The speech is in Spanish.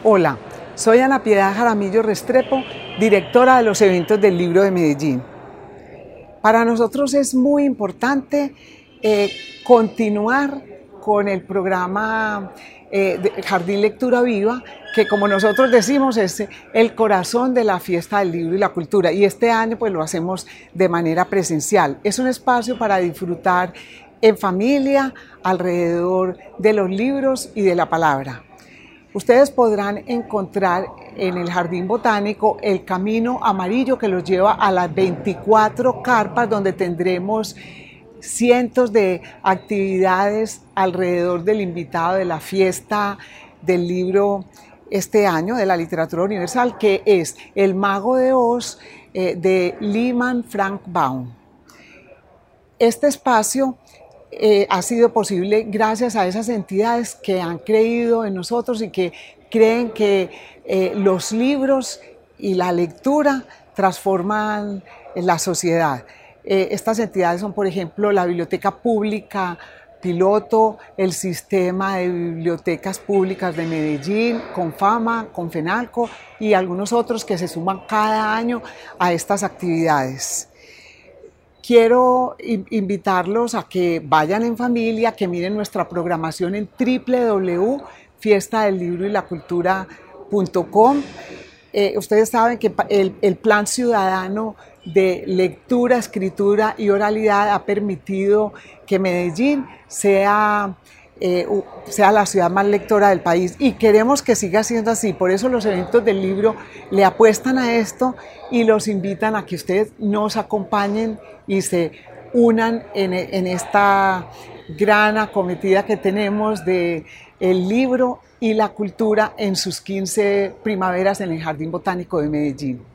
Hola, soy Ana Piedad Jaramillo Restrepo, directora de los eventos del Libro de Medellín. Para nosotros es muy importante continuar con el programa Jardín Lectura Viva, que como nosotros decimos es el corazón de la fiesta del libro y la cultura, y este año pues lo hacemos de manera presencial. Es un espacio para disfrutar en familia alrededor de los libros y de la palabra. Ustedes podrán encontrar en el Jardín Botánico el camino amarillo que los lleva a las 24 carpas donde tendremos cientos de actividades alrededor del invitado de la fiesta del libro este año de la literatura universal, que es El Mago de Oz de Lyman Frank Baum. Este espacio ha sido posible gracias a esas entidades que han creído en nosotros y que creen que los libros y la lectura transforman la sociedad. Estas entidades son, por ejemplo, la Biblioteca Pública Piloto, el Sistema de Bibliotecas Públicas de Medellín, Confama, Confenalco y algunos otros que se suman cada año a estas actividades. Quiero invitarlos a que vayan en familia, que miren nuestra programación en www.fiestadellibrolacultura.com. Ustedes saben que el Plan Ciudadano de Lectura, Escritura y Oralidad ha permitido que Medellín sea la ciudad más lectora del país, y queremos que siga siendo así. Por eso los eventos del libro le apuestan a esto y los invitan a que ustedes nos acompañen y se unan en esta gran acometida que tenemos de el libro y la cultura en sus 15 primaveras en el Jardín Botánico de Medellín.